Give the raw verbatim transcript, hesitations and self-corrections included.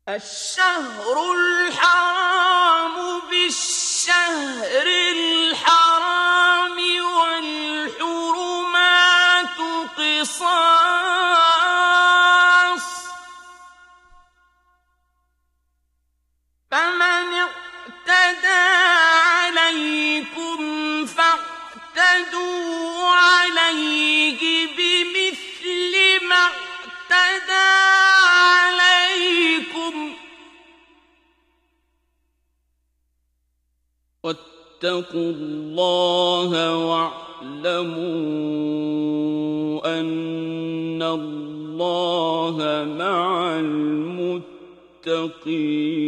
الشهر الحرام بالشهر الحرام والحرمات قصاص فمن اعتدى عليكم فاعتدوا عليه بمثل ما اعتدى عليكم واتقوا الله واعلموا أن الله مع المتقين.